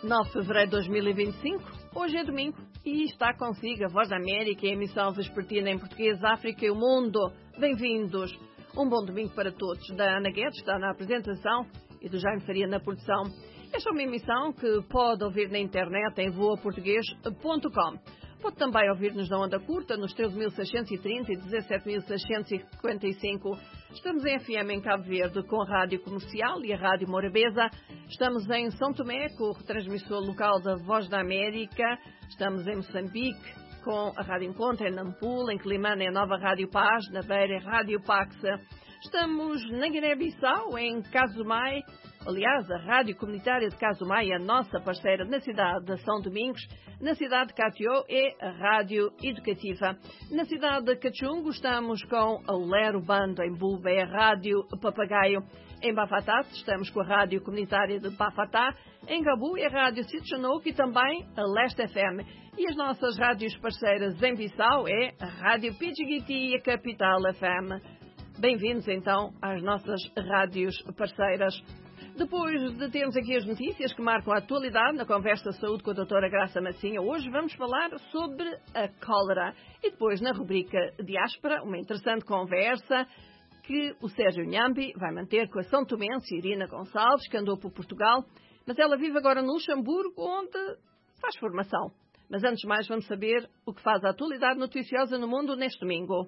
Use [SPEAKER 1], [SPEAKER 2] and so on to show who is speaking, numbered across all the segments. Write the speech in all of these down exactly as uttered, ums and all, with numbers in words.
[SPEAKER 1] nove de fevereiro de dois mil e vinte e cinco, hoje é domingo e está consigo a Voz da América, a emissão vespertina em português, África e o mundo. Bem-vindos. Um bom domingo para todos. Da Ana Guedes está na apresentação e do Jaime Faria na produção. Esta é uma emissão que pode ouvir na internet em voa português ponto com. Pode também ouvir-nos na onda curta, nos treze mil seiscentos e trinta e dezassete mil seiscentos e cinquenta e cinco. Estamos em F M em Cabo Verde com a Rádio Comercial e a Rádio Morabeza. Estamos em São Tomé com o retransmissor local da Voz da América. Estamos em Moçambique com a Rádio Encontro, em Nampula, em Climane, a Nova Rádio Paz, na Beira, Rádio Paxa. Estamos na Guiné-Bissau, em Casumai. Aliás, a Rádio Comunitária de Casumai é a nossa parceira na cidade de São Domingos. Na cidade de Catió é a Rádio Educativa. Na cidade de Cachungo estamos com a Lero Bando, em Bulba é a Rádio Papagaio. Em Bafatá estamos com a Rádio Comunitária de Bafatá. Em Gabu é a Rádio Sitchanouk e também a Leste F M. E as nossas rádios parceiras em Bissau é a Rádio Pidgiguiti e a Capital F M. Bem-vindos então às nossas rádios parceiras. Depois de termos aqui as notícias que marcam a atualidade na conversa de saúde com a doutora Graça Massinha, hoje vamos falar sobre a cólera. E depois, na rubrica Diáspora, uma interessante conversa que o Sérgio Nhambi vai manter com a são tomense Irina Gonçalves, que andou por Portugal, mas ela vive agora no Luxemburgo, onde faz formação. Mas antes de mais, vamos saber o que faz a atualidade noticiosa no mundo neste domingo.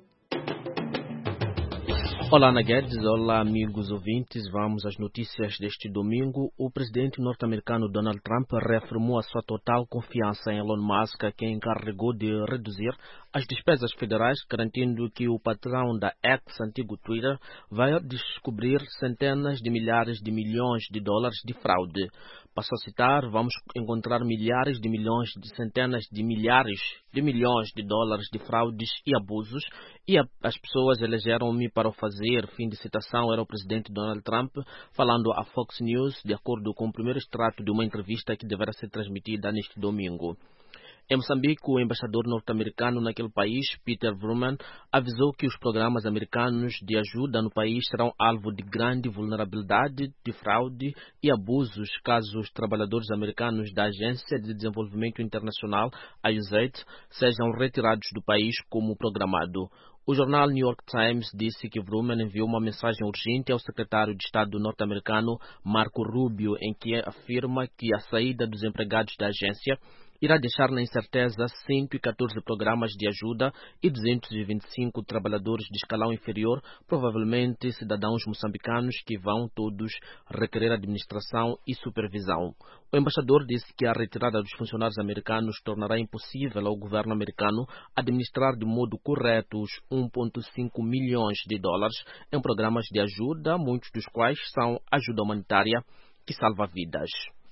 [SPEAKER 2] Olá, Ana Guedes. Olá, amigos ouvintes. Vamos às notícias deste domingo. O presidente norte-americano Donald Trump reafirmou a sua total confiança em Elon Musk, que encarregou de reduzir as despesas federais, garantindo que o patrão da X, antigo Twitter, vai descobrir centenas de milhares de milhões de dólares de fraude. Passou a citar: vamos encontrar milhares de milhões de centenas de milhares de milhões de dólares de fraudes e abusos, e a, as pessoas elegeram-me para o fazer. Fim de citação. Era o presidente Donald Trump falando à Fox News, de acordo com o primeiro extrato de uma entrevista que deverá ser transmitida neste domingo. Em Moçambique, o embaixador norte-americano naquele país, Peter Vrooman, avisou que os programas americanos de ajuda no país serão alvo de grande vulnerabilidade, de fraude e abusos caso os trabalhadores americanos da Agência de Desenvolvimento Internacional, a U S A I D, sejam retirados do país como programado. O jornal New York Times disse que Vrooman enviou uma mensagem urgente ao secretário de Estado norte-americano, Marco Rubio, em que afirma que a saída dos empregados da agência irá deixar na incerteza cento e catorze programas de ajuda e duzentos e vinte e cinco trabalhadores de escalão inferior, provavelmente cidadãos moçambicanos que vão todos requerer administração e supervisão. O embaixador disse que a retirada dos funcionários americanos tornará impossível ao governo americano administrar de modo correto os um vírgula cinco milhões de dólares em programas de ajuda, muitos dos quais são ajuda humanitária que salva vidas.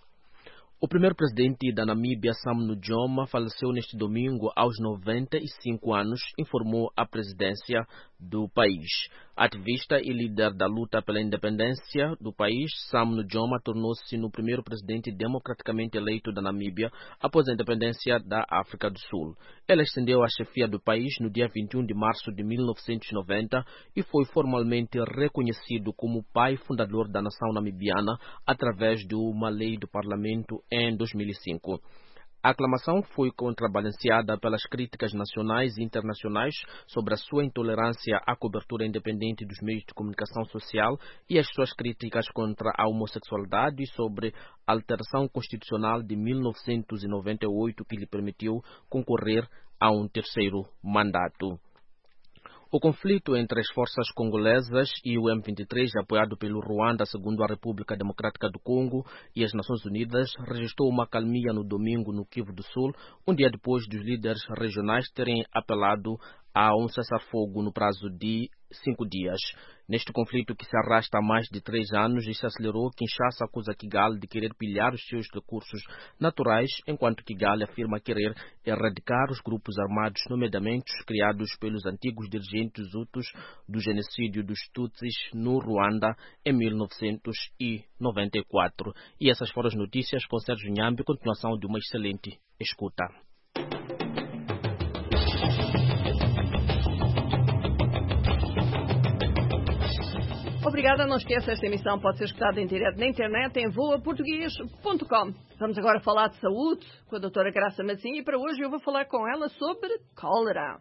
[SPEAKER 2] O primeiro presidente da Namíbia, Sam Nujoma, faleceu neste domingo aos noventa e cinco anos, informou a presidência do país. Ativista e líder da luta pela independência do país, Sam Nujoma tornou-se no primeiro presidente democraticamente eleito da Namíbia após a independência da África do Sul. Ele ascendeu à chefia do país no dia vinte e um de março de mil novecentos e noventa e foi formalmente reconhecido como pai fundador da nação namibiana através de uma lei do parlamento em dois mil e cinco. A aclamação foi contrabalanceada pelas críticas nacionais e internacionais sobre a sua intolerância à cobertura independente dos meios de comunicação social e as suas críticas contra a homossexualidade e sobre a alteração constitucional de mil novecentos e noventa e oito que lhe permitiu concorrer a um terceiro mandato. O conflito entre as forças congolesas e o M vinte e três, apoiado pelo Ruanda, segundo a República Democrática do Congo e as Nações Unidas, registrou uma calmia no domingo no Kivu do Sul, um dia depois dos líderes regionais terem apelado a um cessar-fogo no prazo de cinco dias. Neste conflito que se arrasta há mais de três anos e se acelerou, Kinshasa acusa Kigali de querer pilhar os seus recursos naturais, enquanto Kigali afirma querer erradicar os grupos armados, nomeadamente os criados pelos antigos dirigentes hutus do genocídio dos Tutsis no Ruanda em mil novecentos e noventa e quatro. E essas foram as notícias com Sérgio Nhambi, continuação de uma excelente escuta.
[SPEAKER 1] Obrigada, não esqueça, esta emissão pode ser escutada em direto na internet em voa português ponto com. Vamos agora falar de saúde com a doutora Graça Mazinha e para hoje eu vou falar com ela sobre cólera.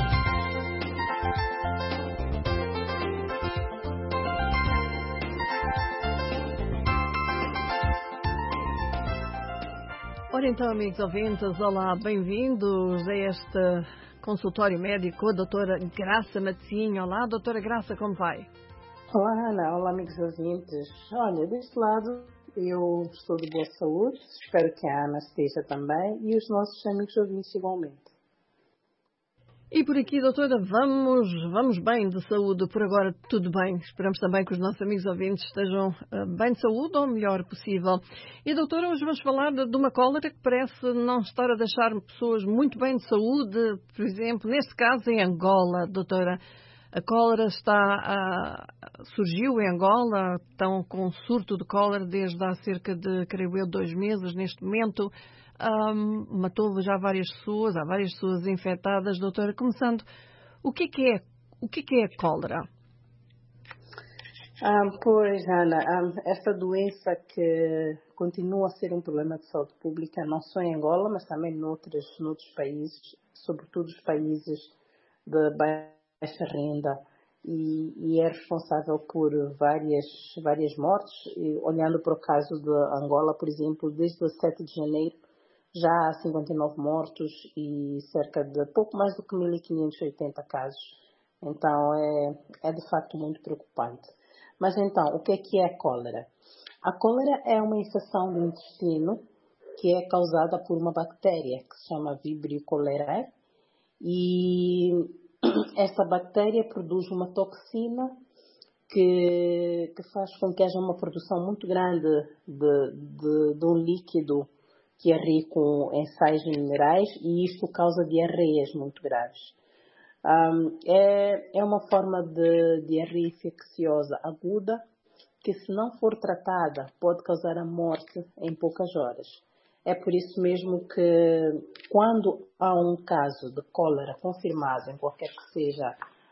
[SPEAKER 1] Ora então, amigos ouvintes, olá, bem-vindos a este consultório médico, a doutora Graça Mazinha. Olá, doutora Graça, como vai?
[SPEAKER 3] Olá, Ana. Olá, amigos ouvintes. Olha, deste lado eu estou de boa saúde, espero que a Ana esteja também e os nossos amigos ouvintes igualmente.
[SPEAKER 1] E por aqui, doutora, vamos, vamos bem de saúde, por agora tudo bem. Esperamos também que os nossos amigos ouvintes estejam uh, bem de saúde ou o melhor possível. E, doutora, hoje vamos falar de, de uma cólera que parece não estar a deixar pessoas muito bem de saúde, por exemplo, neste caso em Angola, doutora. A cólera está a, surgiu em Angola, estão com um surto de cólera desde há cerca de, creio eu, dois meses neste momento. Um, matou já várias pessoas, há várias pessoas infectadas. Doutora, começando, o que é que é, o que é, que é a cólera?
[SPEAKER 3] Ah, pois, Ana, ah, essa doença que continua a ser um problema de saúde pública, não só em Angola, mas também noutros, noutros países, sobretudo os países de baixa renda, e, e é responsável por várias, várias mortes. E, olhando para o caso de Angola, por exemplo, desde o sete de janeiro, já há cinquenta e nove mortos e cerca de pouco mais do que mil quinhentos e oitenta casos. Então, é, é de facto muito preocupante. Mas então, o que é que é a cólera? A cólera é uma infecção do intestino que é causada por uma bactéria que se chama Vibrio cholerae, e essa bactéria produz uma toxina que, que faz com que haja uma produção muito grande de, de, de um líquido que é rico em sais minerais, e isto causa diarreias muito graves. Um, é, é uma forma de diarreia infecciosa aguda que, se não for tratada, pode causar a morte em poucas horas. É por isso mesmo que, quando há um caso de cólera confirmado em qualquer que seja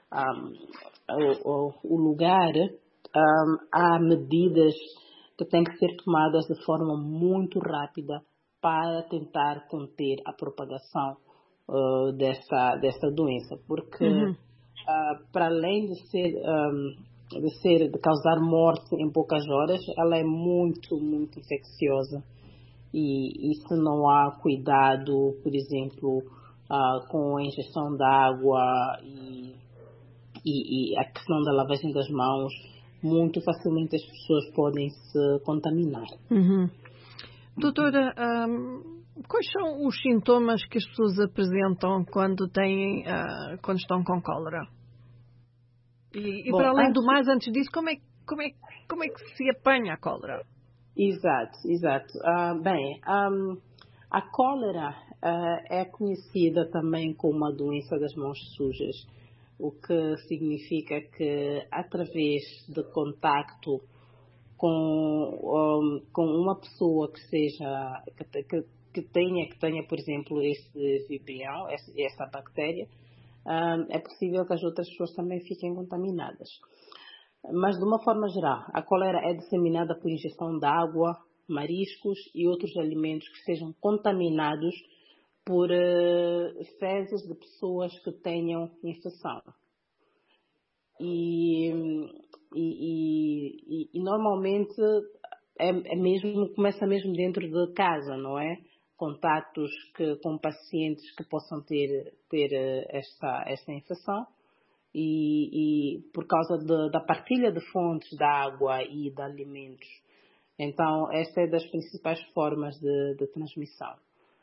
[SPEAKER 3] um, o, o lugar, um, há medidas que têm que ser tomadas de forma muito rápida para tentar conter a propagação uh, dessa, dessa doença, porque uhum. uh, para além de ser, um, de ser, de causar morte em poucas horas, ela é muito, muito infecciosa, e, e se não há cuidado, por exemplo, uh, com a ingestão de água e, e, e a questão da lavagem das mãos, muito facilmente as pessoas podem se contaminar.
[SPEAKER 1] Uhum. Doutora, um, quais são os sintomas que as pessoas apresentam quando, têm, uh, quando estão com cólera? E, e Bom, para além antes... do mais, antes disso, como é, como, é, como é que se apanha a cólera?
[SPEAKER 3] Exato, exato. Uh, bem, um, a cólera uh, é conhecida também como a doença das mãos sujas, o que significa que, através de contacto Com, um, com uma pessoa que seja que, que, que tenha que tenha por exemplo esse vibrião, essa, essa bactéria, um, é possível que as outras pessoas também fiquem contaminadas. Mas, de uma forma geral, a cólera é disseminada por ingestão de água, mariscos e outros alimentos que sejam contaminados por uh, fezes de pessoas que tenham infecção. E, e, e, e normalmente é, é mesmo, começa mesmo dentro de casa, não é? Contatos que, com pacientes que possam ter, ter esta, esta infecção, e, e por causa de, da partilha de fontes de água e de alimentos. Então, esta é das principais formas de, de transmissão.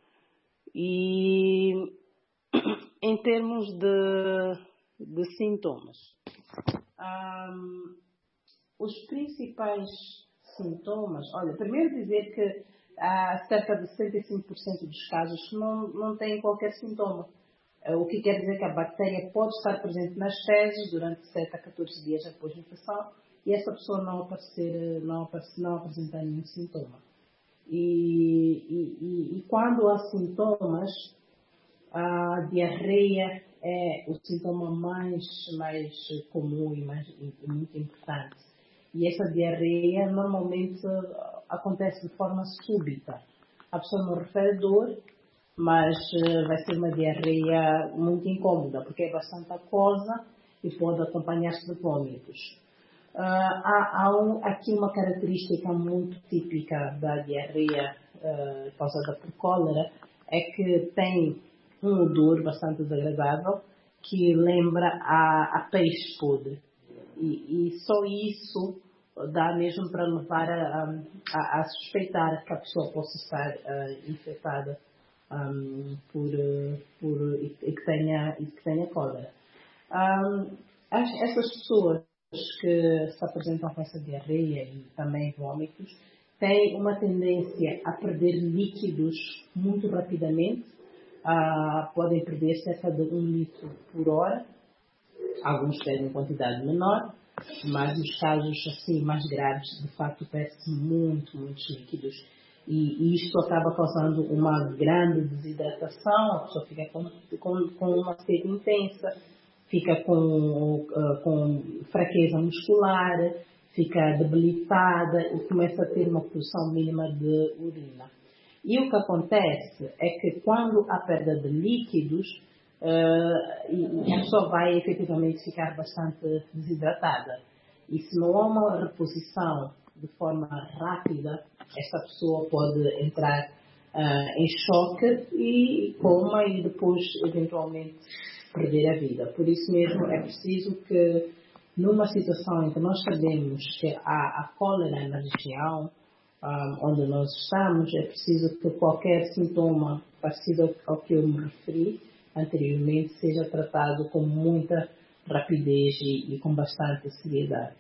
[SPEAKER 3] E em termos de, de sintomas, Um, os principais sintomas, olha, primeiro dizer que há cerca de sessenta e cinco por cento dos casos não, não têm qualquer sintoma, o que quer dizer que a bactéria pode estar presente nas fezes durante sete a catorze dias após a infecção, e essa pessoa não aparecer, não, aparecer, não apresentar nenhum sintoma. E, e, e, e quando há sintomas, a diarreia é o sintoma mais, mais comum e, mais, e muito importante. E essa diarreia normalmente acontece de forma súbita. A pessoa não refere dor, mas uh, vai ser uma diarreia muito incômoda, porque é bastante aquosa e pode acompanhar-se de vômitos. Uh, há há um, aqui uma característica muito típica da diarreia uh, causada por cólera, é que tem um odor bastante desagradável que lembra a, a peixe podre. E, e só isso dá mesmo para levar a, a, a suspeitar que a pessoa possa estar uh, infectada um, por, por, e, e, que tenha, e que tenha cólera. Um, as, essas pessoas que se apresentam com essa diarreia e também vômitos têm uma tendência a perder líquidos muito rapidamente. Uh, podem perder cerca de um litro por hora. Alguns perdem em quantidade menor, mas nos casos assim mais graves, de facto, perde-se muito, muitos líquidos. E, e isto acaba causando uma grande desidratação, a pessoa fica com, com, com uma sede intensa, fica com, uh, com fraqueza muscular, fica debilitada e começa a ter uma produção mínima de urina. E o que acontece é que quando há perda de líquidos, uh, e, e a pessoa vai efetivamente ficar bastante desidratada. E se não há uma reposição de forma rápida, essa pessoa pode entrar uh, em choque e coma e depois eventualmente perder a vida. Por isso mesmo é preciso que numa situação em que nós sabemos que há a cólera na região um, onde nós estamos, é preciso que qualquer sintoma parecido ao que eu me referi anteriormente seja tratado com muita rapidez e, e com bastante seriedade.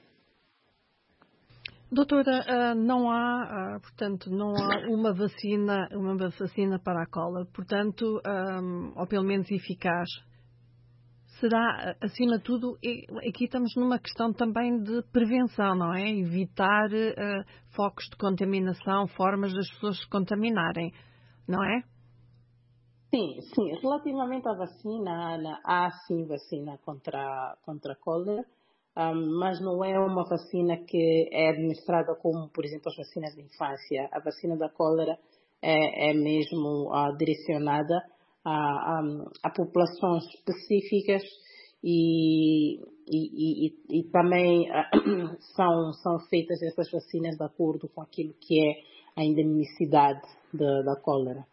[SPEAKER 1] Doutora, não há, portanto, não há uma vacina, uma vacina para a cólera, portanto, ou pelo menos eficaz. Será, acima de tudo, aqui estamos numa questão também de prevenção, não é? Evitar uh, focos de contaminação, formas das pessoas se contaminarem, não é?
[SPEAKER 3] Sim, sim. Relativamente à vacina, Ana, há sim vacina contra, contra a cólera, um, mas não é uma vacina que é administrada como, por exemplo, as vacinas de infância. A vacina da cólera é, é mesmo uh, direcionada A, a, a populações específicas e, e, e, e também uh, são, são feitas essas vacinas de acordo com aquilo que é a endemicidade de, da cólera.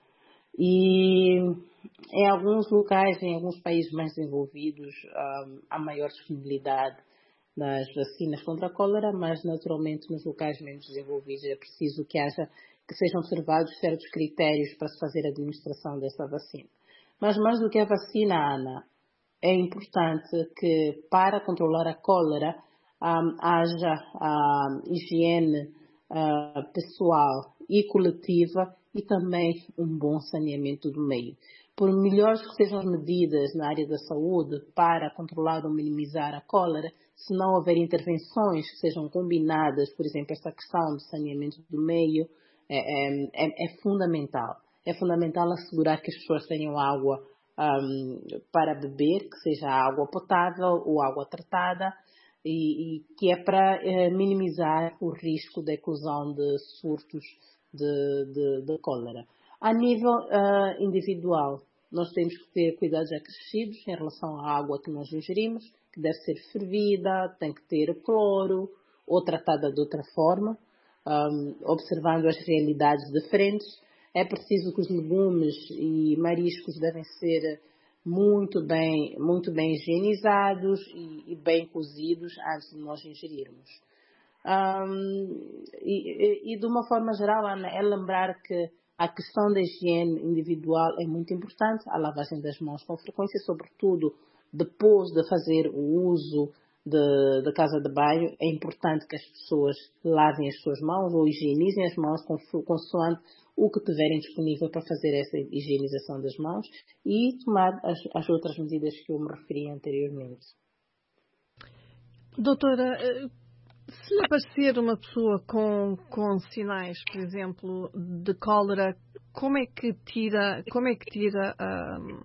[SPEAKER 3] E em alguns locais, em alguns países mais desenvolvidos, um, há maior disponibilidade das vacinas contra a cólera, mas naturalmente nos locais menos desenvolvidos é preciso que haja que sejam observados certos critérios para se fazer a administração dessa vacina. Mas mais do que a vacina, Ana, é importante que para controlar a cólera um, haja um, higiene uh, pessoal e coletiva e também um bom saneamento do meio. Por melhores que sejam as medidas na área da saúde para controlar ou minimizar a cólera, se não houver intervenções que sejam combinadas, por exemplo, esta questão do saneamento do meio é, é, é fundamental. É fundamental assegurar que as pessoas tenham água um, para beber, que seja água potável ou água tratada, e, e que é para eh, minimizar o risco da eclosão de surtos de, de, de cólera. A nível uh, individual, nós temos que ter cuidados acrescidos em relação à água que nós ingerimos, que deve ser fervida, tem que ter cloro ou tratada de outra forma, um, observando as realidades diferentes. É preciso que os legumes e mariscos devem ser muito bem, muito bem higienizados e, e bem cozidos antes de nós ingerirmos. Um, e, e de uma forma geral, Ana, é lembrar que a questão da higiene individual é muito importante, a lavagem das mãos com frequência, sobretudo depois de fazer o uso da casa de banho. É importante que as pessoas lavem as suas mãos ou higienizem as mãos consoante o que tiverem disponível para fazer essa higienização das mãos e tomar as, as outras medidas que eu me referi anteriormente.
[SPEAKER 1] Doutora, se lhe aparecer uma pessoa com, com sinais, por exemplo, de cólera, como é que tira, como é que tira, uh,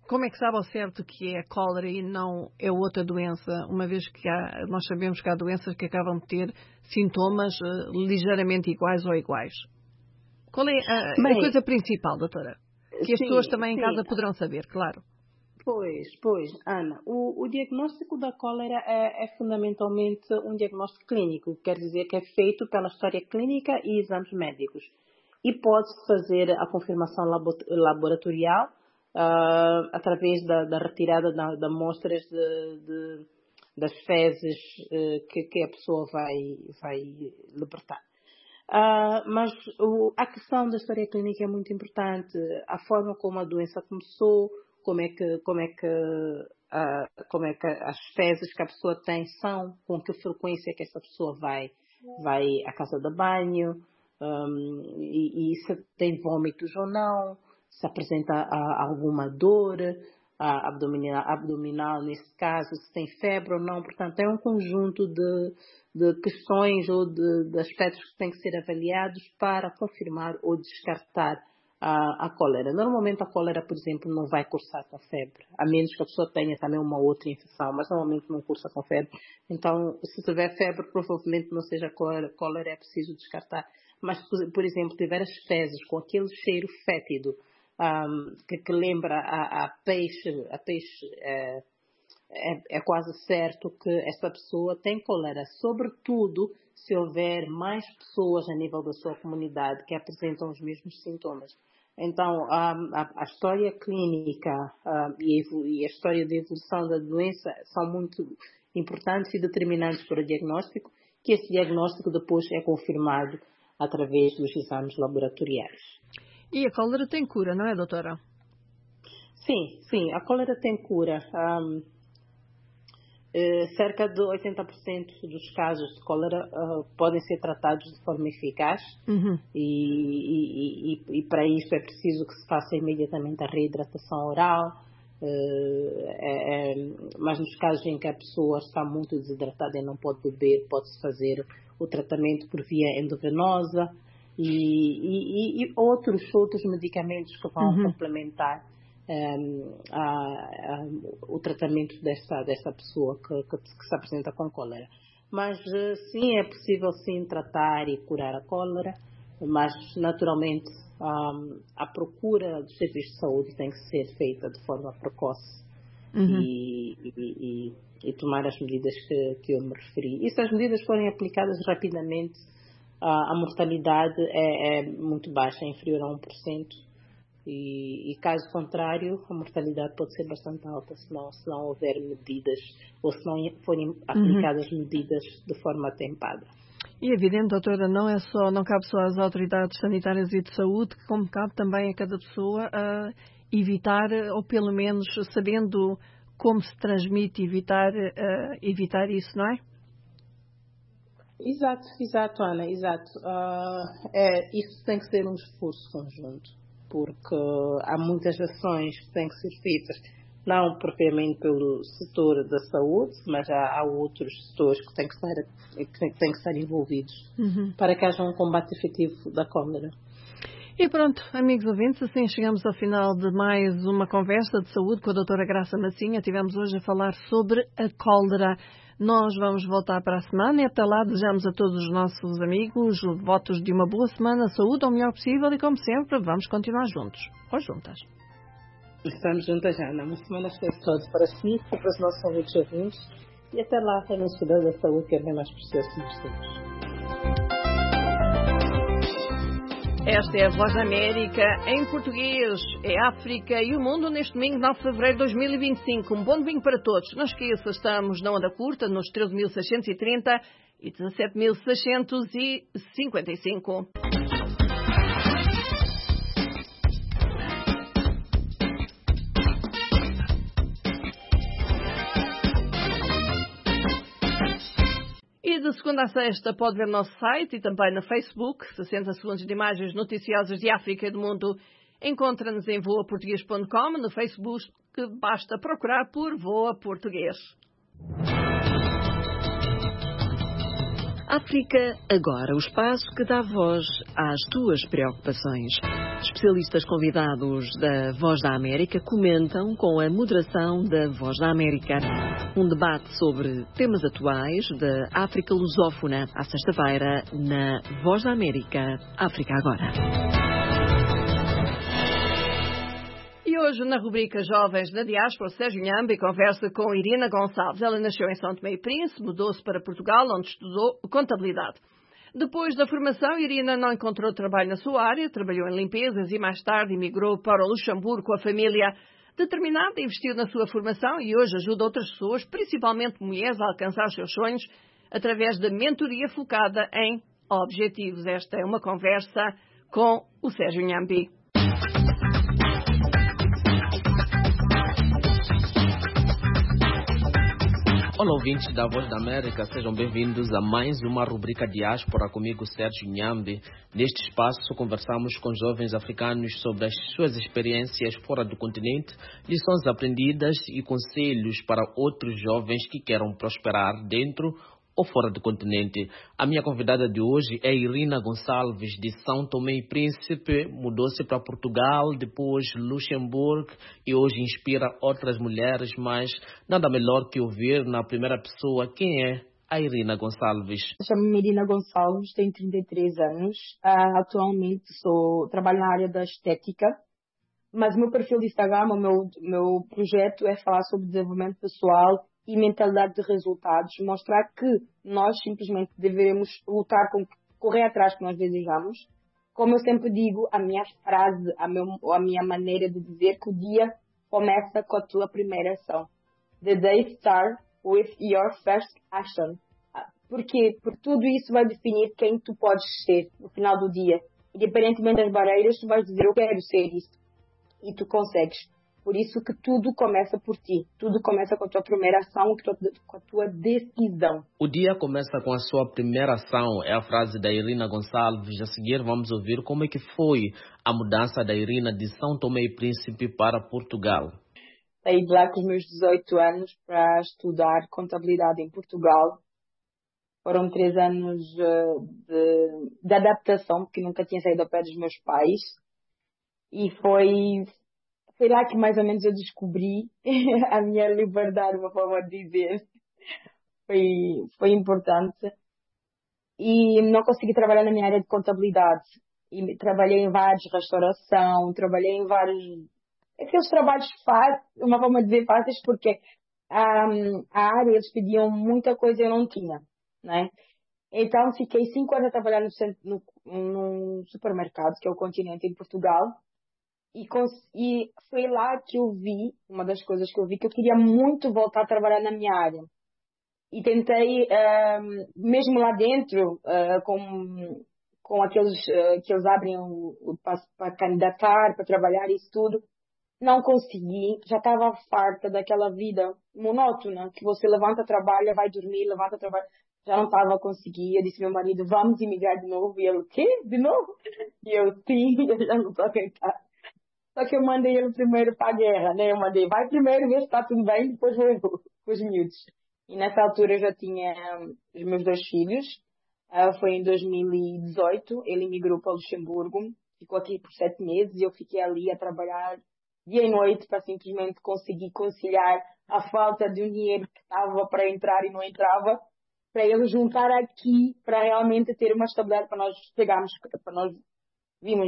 [SPEAKER 1] Como é que sabe ao certo que é a cólera e não é outra doença, uma vez que há, nós sabemos que há doenças que acabam de ter sintomas uh, ligeiramente iguais ou iguais? Qual é a,
[SPEAKER 3] Bem,
[SPEAKER 1] a coisa principal, doutora? Que as
[SPEAKER 3] sim,
[SPEAKER 1] pessoas também em
[SPEAKER 3] sim.
[SPEAKER 1] casa poderão saber, claro.
[SPEAKER 3] Pois, pois, Ana, o, o diagnóstico da cólera é, é fundamentalmente um diagnóstico clínico, quer dizer que é feito pela história clínica e exames médicos. E pode-se fazer a confirmação labo, laboratorial uh, através da, da retirada de, de amostras de, de, das fezes uh, que, que a pessoa vai, vai libertar. Uh, mas o, a questão da história clínica é muito importante, a forma como a doença começou, como é que, como é que, uh, como é que as fezes que a pessoa tem são, com que frequência que essa pessoa vai, vai à casa de banho, um, e, e se tem vômitos ou não, se apresenta uh, alguma dor uh, abdominal, abdominal nesse caso, se tem febre ou não. Portanto, é um conjunto de, de questões ou de, de aspectos que têm que ser avaliados para confirmar ou descartar A, a cólera. Normalmente a cólera, por exemplo, não vai cursar com febre, a menos que a pessoa tenha também uma outra infecção, mas normalmente não cursa com febre. Então, se tiver febre, provavelmente não seja cólera, cólera é preciso descartar. Mas, por, por exemplo, tiver as fezes com aquele cheiro fétido, um, que, que lembra a, a peixe, a peixe é, é, é quase certo que essa pessoa tem cólera, sobretudo se houver mais pessoas a nível da sua comunidade que apresentam os mesmos sintomas. Então, a, a, a história clínica a, e, e a história de evolução da doença são muito importantes e determinantes para o diagnóstico, que esse diagnóstico depois é confirmado através dos exames laboratoriais.
[SPEAKER 1] E a cólera tem cura, não é, doutora?
[SPEAKER 3] Sim, sim, a cólera tem cura. Um, Uh, cerca de oitenta por cento dos casos de cólera uh, podem ser tratados de forma eficaz, uhum. e, e, e, e para isso é preciso que se faça imediatamente a reidratação oral, uh, é, é, mas nos casos em que a pessoa está muito desidratada e não pode beber, pode-se fazer o tratamento por via endovenosa e, e, e outros, outros medicamentos que vão uhum. complementar Um, a, a, o tratamento desta, desta pessoa que, que, que se apresenta com cólera. Mas sim, é possível sim tratar e curar a cólera, mas naturalmente um, a procura dos serviços de saúde tem que ser feita de forma precoce uhum. e, e, e, e tomar as medidas que, que eu me referi. E se as medidas forem aplicadas rapidamente, a, a mortalidade é, é muito baixa, é inferior a um por cento. E, e caso contrário, a mortalidade pode ser bastante alta se não, se não houver medidas ou se não forem aplicadas uhum. medidas de forma atempada.
[SPEAKER 1] E é evidente, doutora, não, é só, não cabe só às autoridades sanitárias e de saúde, como cabe também a cada pessoa a evitar, ou pelo menos sabendo como se transmite, evitar, uh, evitar isso, não é?
[SPEAKER 3] Exato, exato, Ana, exato. Uh, é, isso tem que ser um esforço conjunto, porque há muitas ações que têm que ser feitas, não propriamente pelo setor da saúde, mas há, há outros setores que têm que estar, que têm que estar envolvidos uhum. para que haja um combate efetivo da cólera.
[SPEAKER 1] E pronto, amigos ouvintes, assim chegamos ao final de mais uma conversa de saúde com a doutora Graça Massinha. Tivemos hoje a falar sobre a cólera. Nós vamos voltar para a semana e até lá desejamos a todos os nossos amigos votos de uma boa semana, saúde ao melhor possível e, como sempre, vamos continuar juntos ou juntas.
[SPEAKER 3] Estamos juntas, Ana. Uma semana cheia de todos para si e para os nossos ouvintes ouvintes. E até lá, tenham cuidado da saúde, que é bem mais precioso que nós temos.
[SPEAKER 1] Esta é a Voz da América em português. É África e o mundo neste domingo, nove de fevereiro de dois mil e vinte e cinco. Um bom domingo para todos. Não esqueça, estamos na onda curta nos treze mil seiscentos e trinta e dezassete mil seiscentos e cinquenta e cinco. E de segunda a sexta pode ver no nosso site e também no Facebook, sessenta segundos de imagens noticiosas de África e do mundo. Encontra-nos em voa português ponto com, no Facebook, que basta procurar por Voa Português.
[SPEAKER 4] África Agora, o espaço que dá voz às tuas preocupações. Especialistas convidados da Voz da América comentam com a moderação da Voz da América. Um debate sobre temas atuais da África lusófona, à sexta-feira, na Voz da América, África Agora.
[SPEAKER 1] E hoje, na rubrica Jovens da Diáspora, Sérgio Nhambi conversa com Irina Gonçalves. Ela nasceu em São Tomé e Príncipe, mudou-se para Portugal, onde estudou contabilidade. Depois da formação, Irina não encontrou trabalho na sua área, trabalhou em limpezas e mais tarde emigrou para o Luxemburgo com a família. Determinada, investiu na sua formação e hoje ajuda outras pessoas, principalmente mulheres, a alcançar os seus sonhos através da mentoria focada em objetivos. Esta é uma conversa com o Sérgio Nhambi.
[SPEAKER 2] Olá, ouvintes da Voz da América, sejam bem-vindos a mais uma rubrica Diáspora comigo, Sérgio Nhambi. Neste espaço, conversamos com jovens africanos sobre as suas experiências fora do continente, lições aprendidas e conselhos para outros jovens que queiram prosperar dentro ou fora do continente. A minha convidada de hoje é Irina Gonçalves, de São Tomé e Príncipe, mudou-se para Portugal, depois Luxemburgo e hoje inspira outras mulheres, mas nada melhor que ouvir na primeira pessoa quem é a Irina Gonçalves.
[SPEAKER 5] Chamo-me Irina Gonçalves, tenho trinta e três anos, uh, atualmente sou, trabalho na área da estética, mas o meu perfil de Instagram, o meu, meu projeto é falar sobre desenvolvimento pessoal e mentalidade de resultados, mostrar que nós simplesmente devemos lutar, com, correr atrás que nós desejamos. Como eu sempre digo, a minha frase, a, meu, a minha maneira de dizer que o dia começa com a tua primeira ação. The day starts with your first action. Porque, porque tudo isso vai definir quem tu podes ser no final do dia. Independentemente das barreiras, tu vais dizer eu quero ser isso. E tu consegues. Por isso que tudo começa por ti. Tudo começa com a tua primeira ação, com a tua decisão.
[SPEAKER 2] O dia começa com a sua primeira ação. É a frase da Irina Gonçalves. A seguir vamos ouvir como é que foi a mudança da Irina de São Tomé e Príncipe para Portugal.
[SPEAKER 5] Saí de lá com os meus dezoito anos para estudar contabilidade em Portugal. Foram três anos de, de adaptação, porque nunca tinha saído ao pé dos meus pais. E foi... Foi lá que mais ou menos eu descobri a minha liberdade, uma forma de dizer. Foi, foi importante. E não consegui trabalhar na minha área de contabilidade. E trabalhei em vários, restauração, trabalhei em vários... Aqueles trabalhos fáceis, uma forma de dizer fáceis, porque um, a área eles pediam muita coisa e eu não tinha, né? Então fiquei cinco anos a trabalhar no, no, no supermercado, que é o Continente, em Portugal. E, e foi lá que eu vi, uma das coisas que eu vi, que eu queria muito voltar a trabalhar na minha área. E tentei, uh, mesmo lá dentro, uh, com, com aqueles uh, que eles abrem para candidatar, para trabalhar, isso tudo, não consegui. Já estava farta daquela vida monótona, que você levanta, trabalha, vai dormir, levanta, trabalha. Já não estava a conseguir. Eu disse ao meu marido, vamos emigrar de novo. E ele, o quê? De novo? E eu, sim, eu já não estou a aguentar. Só que eu mandei ele primeiro para a guerra, né? Eu mandei, vai primeiro ver se está tudo bem, depois vou eu, com os miúdos. E nessa altura eu já tinha um, os meus dois filhos. Uh, foi em dois mil e dezoito, ele emigrou para Luxemburgo, ficou aqui por sete meses e eu fiquei ali a trabalhar dia e noite para simplesmente conseguir conciliar a falta de um dinheiro que estava para entrar e não entrava, para ele juntar aqui, para realmente ter uma estabilidade para nós pegarmos, para nós virmos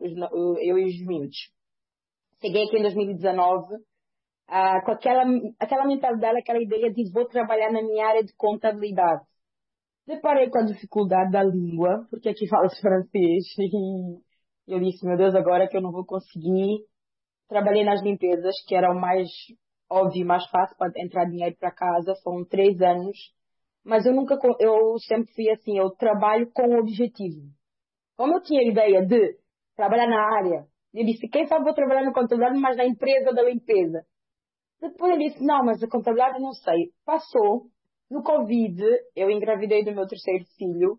[SPEAKER 5] eu e os miúdos. Cheguei aqui em dois mil e dezenove uh, com aquela, aquela mentalidade, aquela ideia de vou trabalhar na minha área de contabilidade. Deparei com a dificuldade da língua, porque aqui falo-se francês, e eu disse, meu Deus, agora que eu não vou conseguir. Trabalhei nas limpezas, que era o mais óbvio, mais fácil para entrar dinheiro para casa, foram três anos, mas eu nunca, eu sempre fui assim, eu trabalho com objetivo. Como eu tinha a ideia de trabalhar na área, eu disse, quem sabe vou trabalhar na contabilidade, mas na empresa da limpeza. Depois eu disse, não, mas a contabilidade eu não sei. Passou, no Covid, eu engravidei do meu terceiro filho,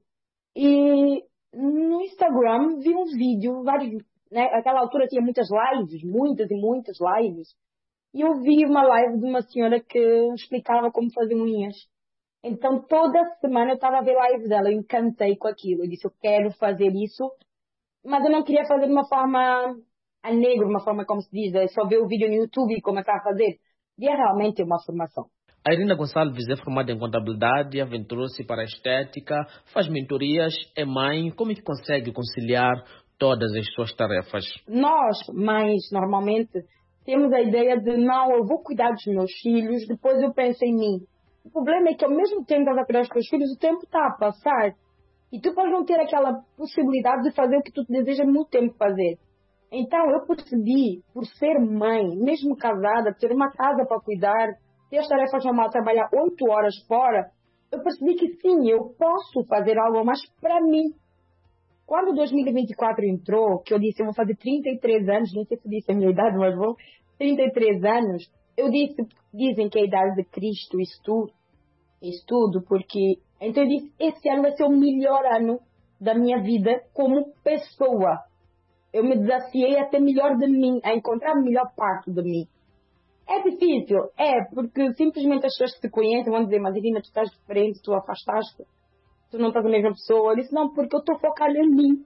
[SPEAKER 5] e no Instagram vi um vídeo, vários, né, naquela altura tinha muitas lives, muitas e muitas lives, e eu vi uma live de uma senhora que explicava como fazer unhas. Então, toda semana eu estava a ver live dela, eu encantei com aquilo. Eu disse, eu quero fazer isso, mas eu não queria fazer de uma forma a negro, uma forma como se diz, é só ver o vídeo no YouTube e começar a fazer. Devia realmente ter uma formação.
[SPEAKER 2] A Irina Gonçalves é formada em contabilidade, aventurou-se para a estética, faz mentorias, é mãe. Como é que consegue conciliar todas as suas tarefas?
[SPEAKER 5] Nós, mães, normalmente, temos a ideia de, não, eu vou cuidar dos meus filhos, depois eu penso em mim. O problema é que ao mesmo tempo que estás a cuidar dos teus filhos, o tempo está a passar. E tu podes não ter aquela possibilidade de fazer o que tu desejas muito tempo fazer. Então, eu percebi, por ser mãe, mesmo casada, ter uma casa para cuidar, ter as tarefas normais, trabalhar oito horas fora, eu percebi que sim, eu posso fazer algo mais para mim. Quando dois mil e vinte e quatro entrou, que eu disse, eu vou fazer trinta e três anos, nem sei se disse a minha idade, mas vou, trinta e três anos, eu disse, dizem que é a idade de Cristo, isso tudo, isso tudo, porque, então eu disse, esse ano vai ser o melhor ano da minha vida como pessoa. Eu me desafiei a ser melhor de mim, a encontrar a melhor parte de mim. É difícil, é, porque simplesmente as pessoas que te conhecem vão dizer, mas Irina, tu estás diferente, tu afastaste, tu não estás a mesma pessoa. Eu disse, não, porque eu estou focada em mim.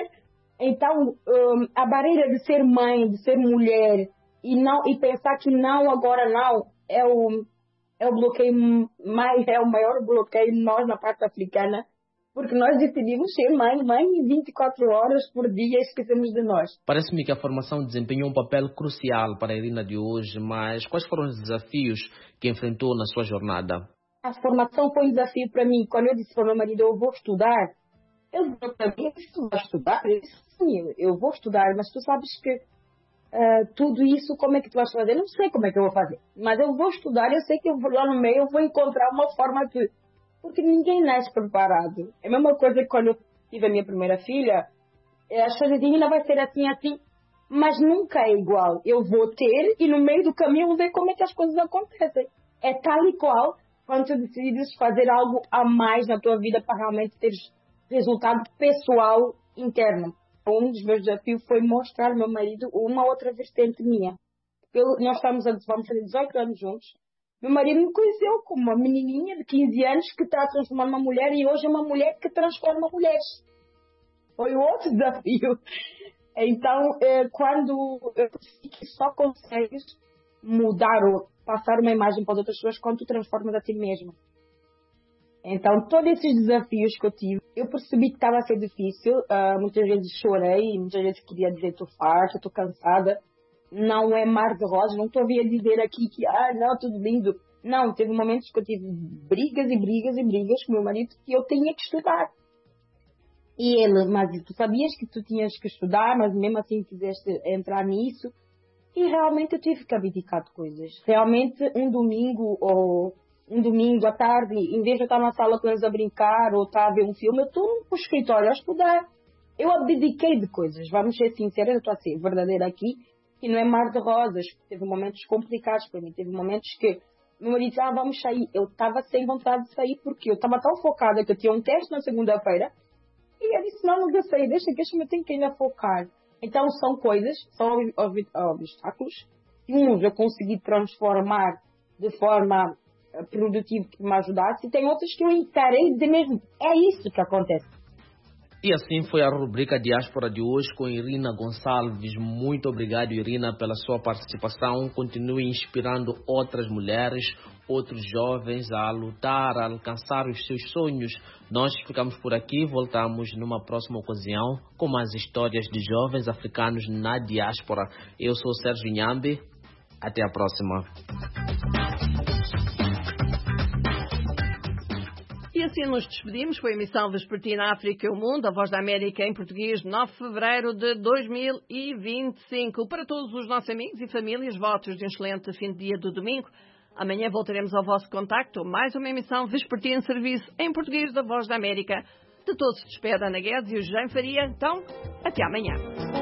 [SPEAKER 5] Então, um, a barreira de ser mãe, de ser mulher, e, não, e pensar que não, agora não, é o, é o bloqueio mais, é o maior bloqueio de nós na parte africana, porque nós decidimos ser mãe, mãe vinte e quatro horas por dia e esquecemos de nós.
[SPEAKER 2] Parece-me que a formação desempenhou um papel crucial para a Irina de hoje, mas quais foram os desafios que enfrentou na sua jornada?
[SPEAKER 5] A formação foi um desafio para mim. Quando eu disse para o meu marido, eu vou estudar, ele disse para mim, tu vais estudar? Eu disse, sim, eu vou estudar, mas tu sabes que uh, tudo isso, como é que tu vais fazer? Eu não sei como é que eu vou fazer, mas eu vou estudar, eu sei que eu vou, lá no meio eu vou encontrar uma forma de... Porque ninguém nasce preparado. É a mesma coisa que quando eu tive a minha primeira filha, as coisas dizem, ainda vai ser assim, assim, mas nunca é igual. Eu vou ter e no meio do caminho eu vou ver como é que as coisas acontecem. É tal e qual quando tu decides fazer algo a mais na tua vida para realmente ter resultado pessoal interno. Um dos meus desafios foi mostrar ao meu marido uma outra vertente minha. Eu, nós estamos a, vamos fazer dezoito anos juntos. Meu marido me conheceu como uma menininha de quinze anos que está a transformar uma mulher e hoje é uma mulher que transforma mulheres. Foi outro desafio. Então, quando eu percebi que só consegues mudar ou passar uma imagem para as outras pessoas quando tu transformas a ti mesmo. Então, todos esses desafios que eu tive, eu percebi que estava a ser difícil. Uh, muitas vezes chorei, muitas vezes queria dizer, estou farta, estou cansada. Não é mar de rosas, não estou a vir dizer aqui que, ah, não, tudo lindo. Não, teve momentos que eu tive brigas e brigas e brigas com meu marido que eu tinha que estudar. E ele, mas tu sabias que tu tinhas que estudar, mas mesmo assim quiseste entrar nisso. E realmente eu tive que abdicar de coisas. Realmente um domingo ou um domingo à tarde, em vez de eu estar na sala com eles a brincar ou estar a ver um filme, eu estou no escritório a estudar. Eu abdiquei de coisas, vamos ser sinceros, eu estou a ser verdadeira aqui. Que não é mar de rosas, teve momentos complicados para mim, teve momentos que meu marido disse, ah, vamos sair. Eu estava sem vontade de sair porque eu estava tão focada que eu tinha um teste na segunda-feira e eu disse, não, não vou sair, deixa que eu tenho que ainda focar. Então são coisas, são obstáculos que uns eu consegui transformar de forma produtiva que me ajudasse e tem outros que eu encarei e dizer mesmo, é isso que acontece.
[SPEAKER 2] E assim foi a rubrica Diáspora de hoje com Irina Gonçalves. Muito obrigado, Irina, pela sua participação. Continue inspirando outras mulheres, outros jovens a lutar, a alcançar os seus sonhos. Nós ficamos por aqui, voltamos numa próxima ocasião com mais histórias de jovens africanos na diáspora. Eu sou Sérgio Nhambe. Até a próxima.
[SPEAKER 1] E assim nos despedimos. Foi a emissão Vespertina África e o Mundo, a Voz da América em português, nove de fevereiro de dois mil e vinte e cinco. Para todos os nossos amigos e famílias, votos de um excelente fim de dia do domingo. Amanhã voltaremos ao vosso contacto. Mais uma emissão Vespertina Serviço em português da Voz da América. De todos se despede Ana Guedes e o José Faria. Então, até amanhã.